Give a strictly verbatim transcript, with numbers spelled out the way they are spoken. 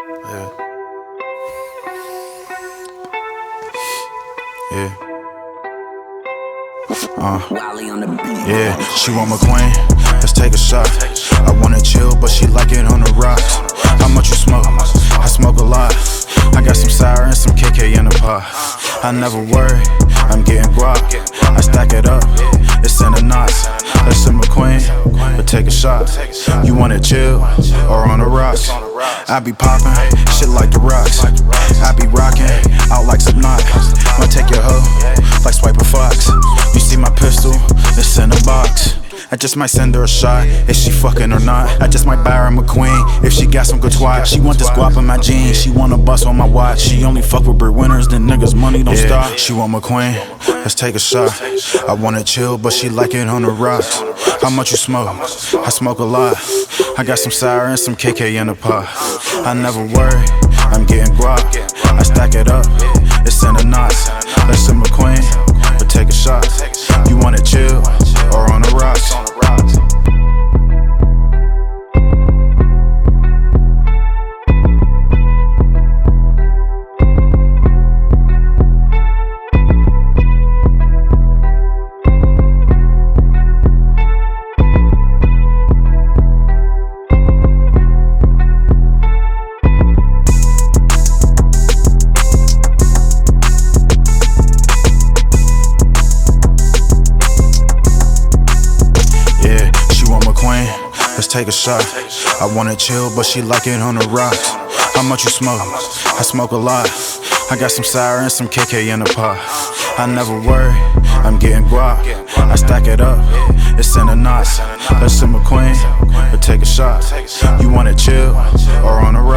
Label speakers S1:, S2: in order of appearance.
S1: Yeah. Yeah. Uh. Yeah, she want my queen, let's take a shot. I wanna chill, but she like it on the rocks. How much you smoke? I smoke a lot. I got some sour and some K K in the pot. I never worry, I'm getting guap. I stack it up, it's in the knots. Let's sip my queen, but take a shot. You wanna chill, or on the rocks? I be poppin', shit like the rocks. I be rockin', out like some knot. Wanna take your hoe, like swipe a fox. You see my pistol, it's in a box. I just might send her a shot, if she fucking or not. I just might buy her a McQueen, if she got some good twat. She want this guap in my jeans, she wanna bust on my watch. She only fuck with breadwinners, then niggas money don't
S2: yeah.
S1: stop. She want McQueen, let's take a shot. I wanna chill, but she like it on the rocks. How much you smoke? I smoke a lot. I got some sour and some K K in the pot. I never worry, I'm getting guap. I stack it up, it's in the knots. Let's sip McQueen, but take a shot. You wanna chill, or on the rocks? Let's take a shot. I wanna chill, but she like it on the rocks. How much you smoke? I smoke a lot. I got some sour and some K K in the pot. I never worry, I'm getting guap. I stack it up, it's in the knots. Let's sip McQueen, but take a shot. You wanna chill, or on the rocks?